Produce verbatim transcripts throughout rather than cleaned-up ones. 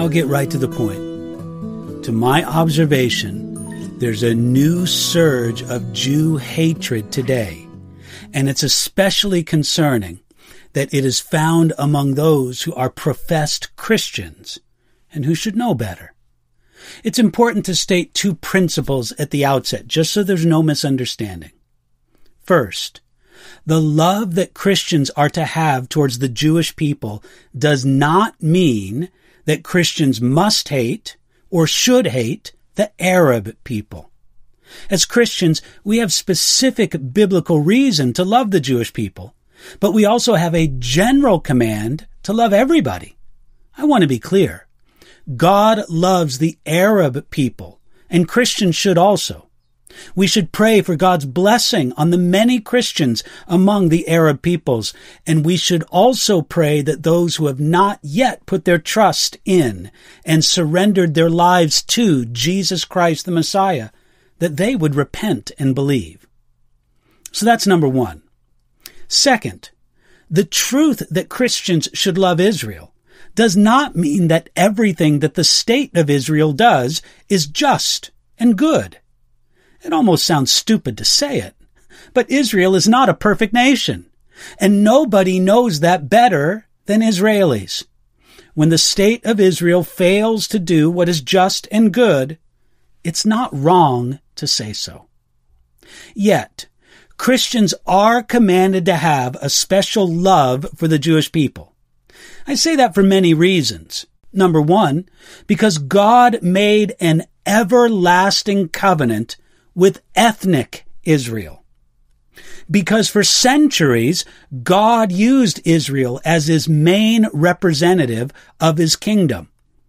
I'll get right to the point. To my observation, there's a new surge of Jew hatred today, and it's especially concerning that it is found among those who are professed Christians and who should know better. It's important to state two principles at the outset, just so there's no misunderstanding. First, the love that Christians are to have towards the Jewish people does not mean that Christians must hate or should hate the Arab people. As Christians, we have specific biblical reason to love the Jewish people, but we also have a general command to love everybody. I want to be clear. God loves the Arab people, and Christians should also. We should pray for God's blessing on the many Christians among the Arab peoples, and we should also pray that those who have not yet put their trust in and surrendered their lives to Jesus Christ the Messiah, that they would repent and believe. So that's number one. Second, the truth that Christians should love Israel does not mean that everything that the state of Israel does is just and good. It almost sounds stupid to say it, but Israel is not a perfect nation, and nobody knows that better than Israelis. When the state of Israel fails to do what is just and good, it's not wrong to say so. Yet, Christians are commanded to have a special love for the Jewish people. I say that for many reasons. Number one, because God made an everlasting covenant with ethnic Israel. Because for centuries, God used Israel as his main representative of his kingdom.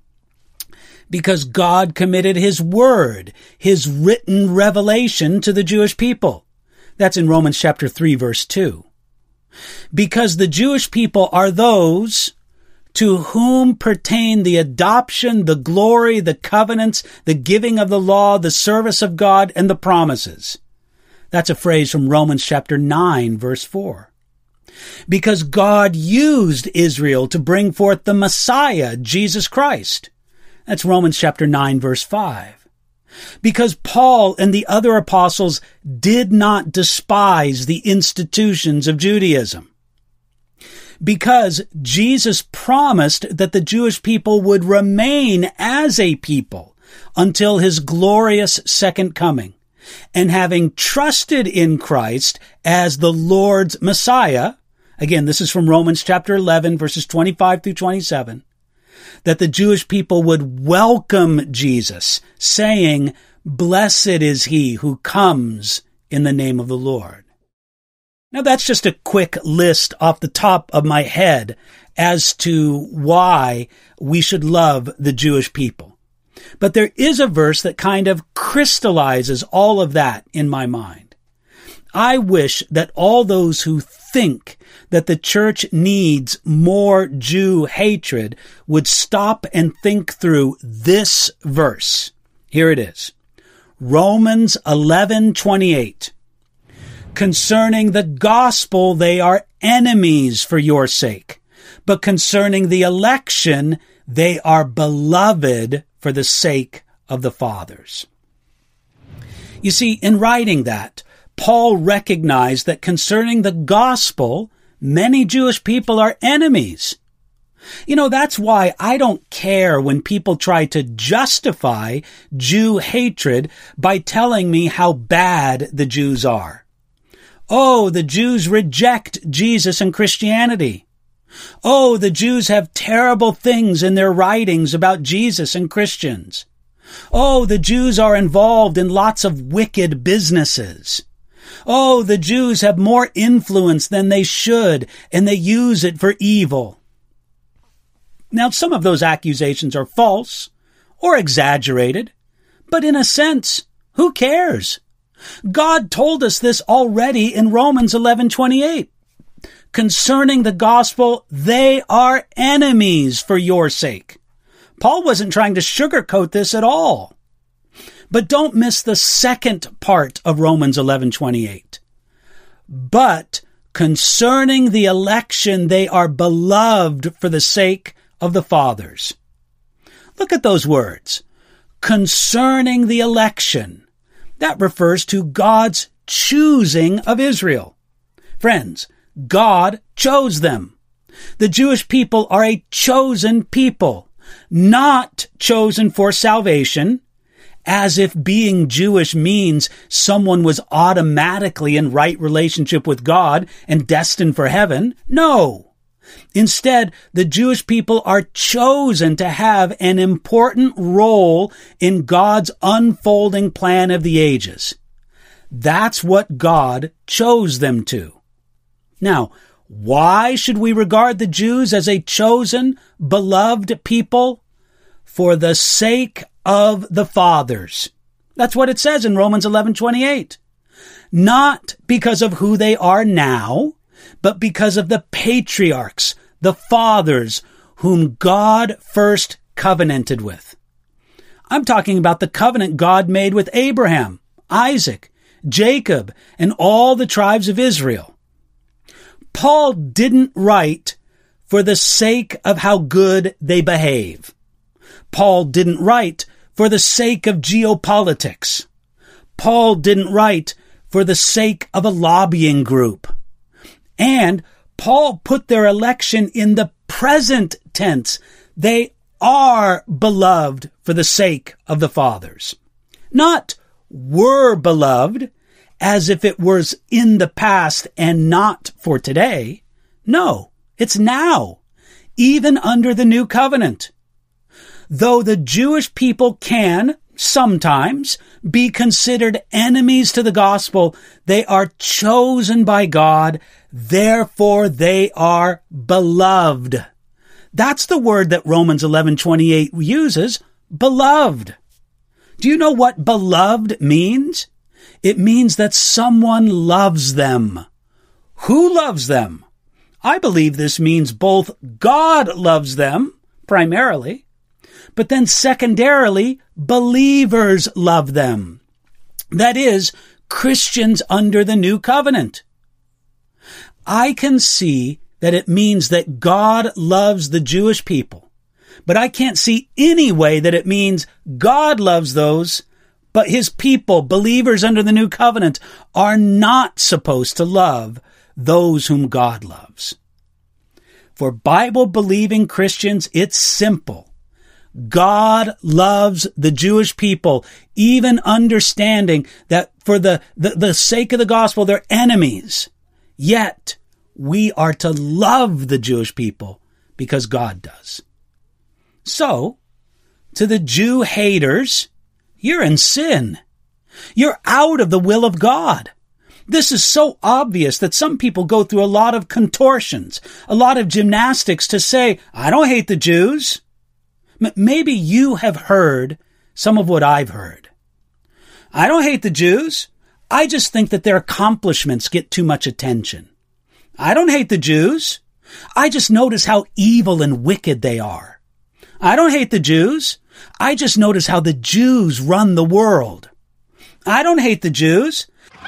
Because God committed his word, his written revelation to the Jewish people. That's in Romans chapter three, verse two. Because the Jewish people are those to whom pertain the adoption, the glory, the covenants, the giving of the law, the service of God, and the promises. That's a phrase from Romans chapter nine, verse four. Because God used Israel to bring forth the Messiah, Jesus Christ. That's Romans chapter nine, verse five. Because Paul and the other apostles did not despise the institutions of Judaism. Because Jesus promised that the Jewish people would remain as a people until his glorious second coming. And having trusted in Christ as the Lord's Messiah, again, this is from Romans chapter eleven, verses twenty-five through twenty-seven, that the Jewish people would welcome Jesus, saying, "Blessed is he who comes in the name of the Lord." Now that's just a quick list off the top of my head as to why we should love the Jewish people. But there is a verse that kind of crystallizes all of that in my mind. I wish that all those who think that the church needs more Jew hatred would stop and think through this verse. Here it is. Romans eleven twenty-eight. Concerning the gospel, they are enemies for your sake. But concerning the election, they are beloved for the sake of the fathers. You see, in writing that, Paul recognized that concerning the gospel, many Jewish people are enemies. You know, that's why I don't care when people try to justify Jew hatred by telling me how bad the Jews are. Oh, the Jews reject Jesus and Christianity. Oh, the Jews have terrible things in their writings about Jesus and Christians. Oh, the Jews are involved in lots of wicked businesses. Oh, the Jews have more influence than they should, and they use it for evil. Now, some of those accusations are false or exaggerated, but in a sense, who cares? God told us this already in Romans eleven twenty-eight. Concerning the gospel, they are enemies for your sake. Paul wasn't trying to sugarcoat this at all. But don't miss the second part of Romans eleven twenty-eight. But concerning the election, they are beloved for the sake of the fathers. Look at those words. Concerning the election. That refers to God's choosing of Israel. Friends, God chose them. The Jewish people are a chosen people, not chosen for salvation, as if being Jewish means someone was automatically in right relationship with God and destined for heaven. No. Instead, the Jewish people are chosen to have an important role in God's unfolding plan of the ages. That's what God chose them to. Now, why should we regard the Jews as a chosen, beloved people? For the sake of the fathers. That's what it says in Romans eleven twenty-eight. Not because of who they are now, but because of the patriarchs, the fathers, whom God first covenanted with. I'm talking about the covenant God made with Abraham, Isaac, Jacob, and all the tribes of Israel. Paul didn't write for the sake of how good they behave. Paul didn't write for the sake of geopolitics. Paul didn't write for the sake of a lobbying group. And Paul put their election in the present tense. They are beloved for the sake of the fathers. Not were beloved as if it was in the past and not for today. No, it's now, even under the new covenant. Though the Jewish people can sometimes be considered enemies to the gospel, they are chosen by God, therefore they are beloved. That's the word that Romans eleven twenty-eight uses, beloved. Do you know what beloved means? It means that someone loves them. Who loves them? I believe this means both God loves them, primarily, but then secondarily, believers love them. That is, Christians under the new covenant. I can see that it means that God loves the Jewish people, but I can't see any way that it means God loves those, but his people, believers under the new covenant, are not supposed to love those whom God loves. For Bible-believing Christians, it's simple. God loves the Jewish people, even understanding that for the, the, the sake of the gospel, they're enemies. Yet, we are to love the Jewish people because God does. So, to the Jew haters, you're in sin. You're out of the will of God. This is so obvious that some people go through a lot of contortions, a lot of gymnastics to say, I don't hate the Jews. Maybe you have heard some of what I've heard. I don't hate the Jews. I just think that their accomplishments get too much attention. I don't hate the Jews. I just notice how evil and wicked they are. I don't hate the Jews. I just notice how the Jews run the world. I don't hate the Jews.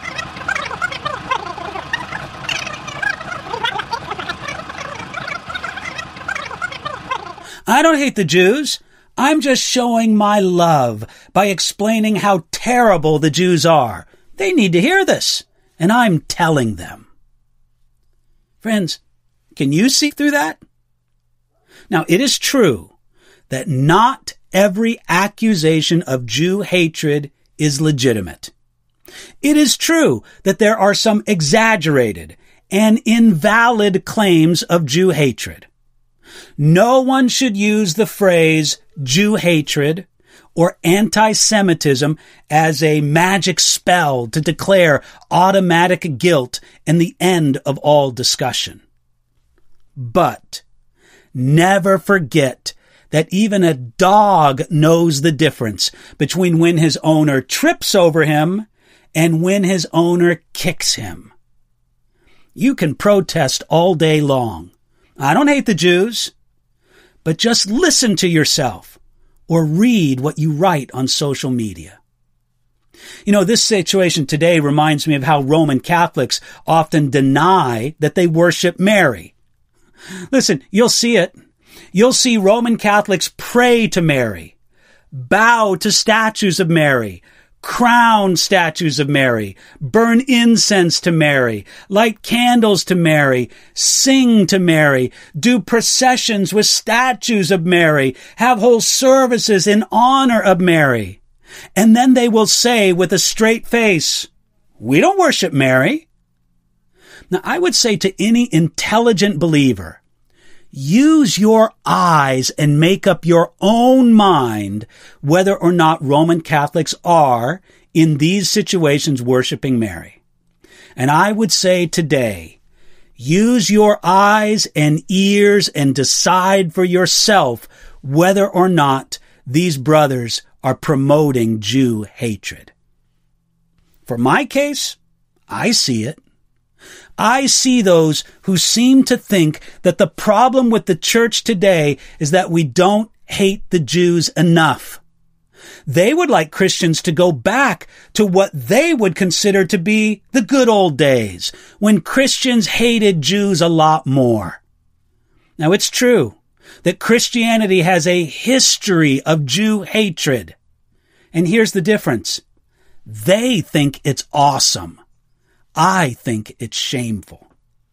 I don't hate the Jews. I'm just showing my love by explaining how terrible the Jews are. They need to hear this, and I'm telling them. Friends, can you see through that? Now, it is true that not every accusation of Jew hatred is legitimate. It is true that there are some exaggerated and invalid claims of Jew hatred. No one should use the phrase Jew hatred or anti-Semitism as a magic spell to declare automatic guilt and the end of all discussion. But never forget that even a dog knows the difference between when his owner trips over him and when his owner kicks him. You can protest all day long. I don't hate the Jews, but just listen to yourself or read what you write on social media. You know, this situation today reminds me of how Roman Catholics often deny that they worship Mary. Listen, you'll see it. You'll see Roman Catholics pray to Mary, bow to statues of Mary, crown statues of Mary, burn incense to Mary, light candles to Mary, sing to Mary, do processions with statues of Mary, have whole services in honor of Mary. And then they will say with a straight face, "We don't worship Mary." Now, I would say to any intelligent believer, use your eyes and make up your own mind whether or not Roman Catholics are, in these situations, worshiping Mary. And I would say today, use your eyes and ears and decide for yourself whether or not these brothers are promoting Jew hatred. For my case, I see it. I see those who seem to think that the problem with the church today is that we don't hate the Jews enough. They would like Christians to go back to what they would consider to be the good old days, when Christians hated Jews a lot more. Now, it's true that Christianity has a history of Jew hatred. And here's the difference. They think it's awesome. I think it's shameful.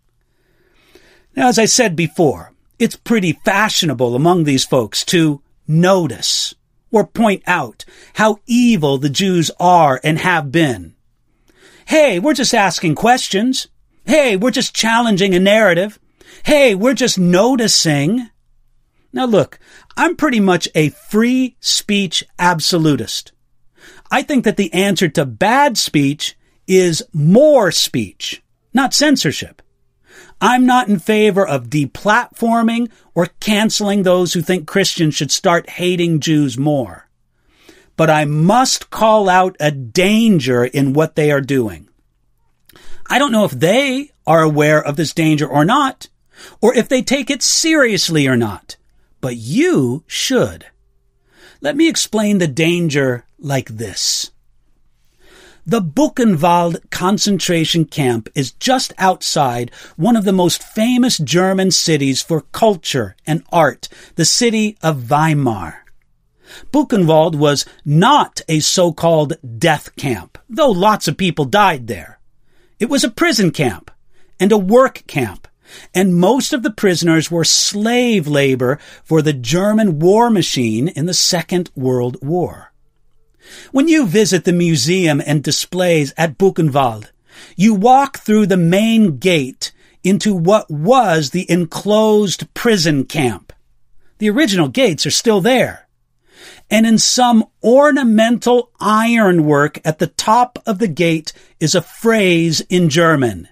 Now, as I said before, it's pretty fashionable among these folks to notice or point out how evil the Jews are and have been. Hey, we're just asking questions. Hey, we're just challenging a narrative. Hey, we're just noticing. Now look, I'm pretty much a free speech absolutist. I think that the answer to bad speech is more speech, not censorship. I'm not in favor of deplatforming or canceling those who think Christians should start hating Jews more. But I must call out a danger in what they are doing. I don't know if they are aware of this danger or not, or if they take it seriously or not, but you should. Let me explain the danger like this. The Buchenwald concentration camp is just outside one of the most famous German cities for culture and art, the city of Weimar. Buchenwald was not a so-called death camp, though lots of people died there. It was a prison camp and a work camp, and most of the prisoners were slave labor for the German war machine in the Second World War. When you visit the museum and displays at Buchenwald, you walk through the main gate into what was the enclosed prison camp. The original gates are still there. And in some ornamental ironwork at the top of the gate is a phrase in German.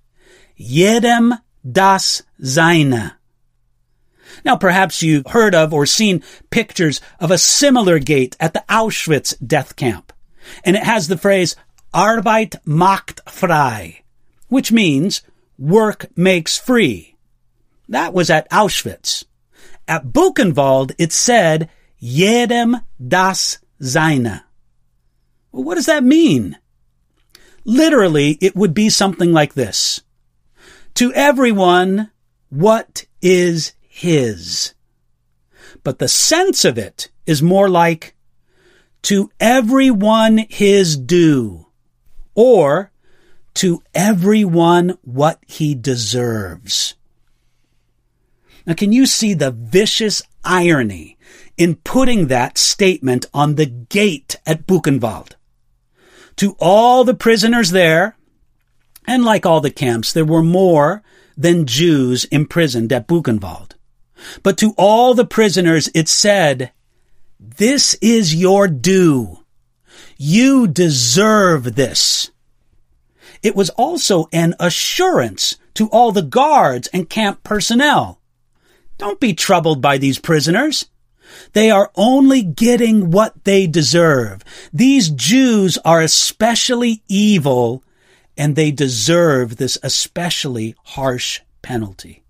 Jedem das Seine. Now, perhaps you've heard of or seen pictures of a similar gate at the Auschwitz death camp. And it has the phrase, Arbeit macht frei, which means work makes free. That was at Auschwitz. At Buchenwald, it said, Jedem das Seine. Well, what does that mean? Literally, it would be something like this. To everyone, what is his? But the sense of it is more like, to everyone his due, or to everyone what he deserves. Now, can you see the vicious irony in putting that statement on the gate at Buchenwald? To all the prisoners there, and like all the camps, there were more than Jews imprisoned at Buchenwald. But to all the prisoners, it said, this is your due. You deserve this. It was also an assurance to all the guards and camp personnel. Don't be troubled by these prisoners. They are only getting what they deserve. These Jews are especially evil, and they deserve this especially harsh penalty.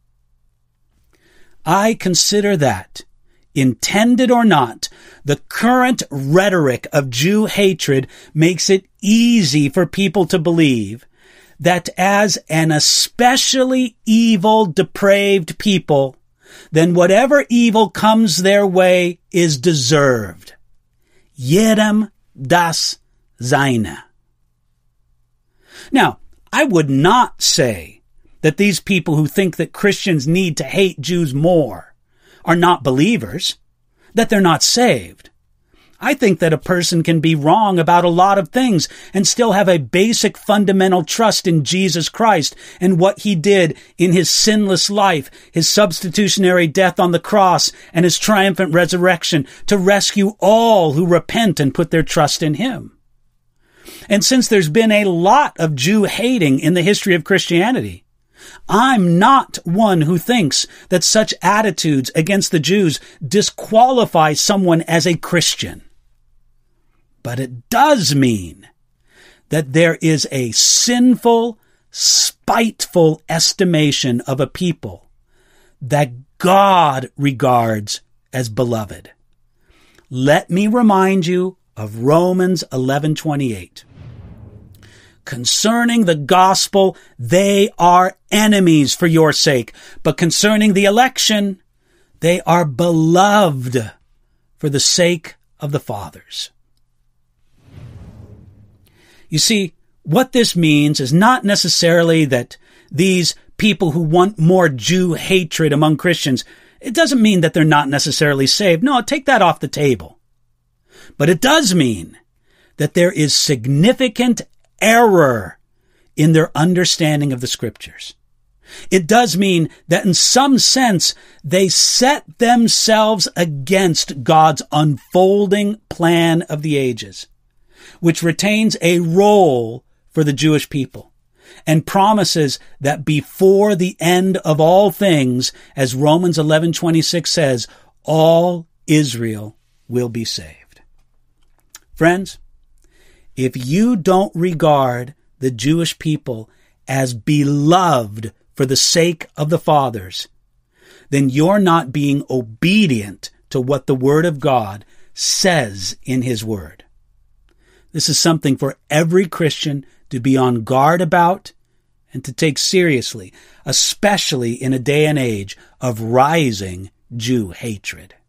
I consider that, intended or not, the current rhetoric of Jew hatred makes it easy for people to believe that as an especially evil, depraved people, then whatever evil comes their way is deserved. Jedem das Seine. Now, I would not say that these people who think that Christians need to hate Jews more are not believers, that they're not saved. I think that a person can be wrong about a lot of things and still have a basic fundamental trust in Jesus Christ and what he did in his sinless life, his substitutionary death on the cross, and his triumphant resurrection to rescue all who repent and put their trust in him. And since there's been a lot of Jew hating in the history of Christianity, I'm not one who thinks that such attitudes against the Jews disqualify someone as a Christian. But it does mean that there is a sinful, spiteful estimation of a people that God regards as beloved. Let me remind you of Romans eleven twenty-eight. Concerning the gospel, they are enemies for your sake, but concerning the election, they are beloved for the sake of the fathers. You see, what this means is not necessarily that these people who want more Jew hatred among Christians, it doesn't mean that they're not necessarily saved. No, take that off the table. But it does mean that there is significant error in their understanding of the scriptures. It does mean that in some sense, they set themselves against God's unfolding plan of the ages, which retains a role for the Jewish people and promises that before the end of all things, as Romans eleven twenty-six says, all Israel will be saved. Friends, if you don't regard the Jewish people as beloved for the sake of the fathers, then you're not being obedient to what the Word of God says in His Word. This is something for every Christian to be on guard about and to take seriously, especially in a day and age of rising Jew hatred.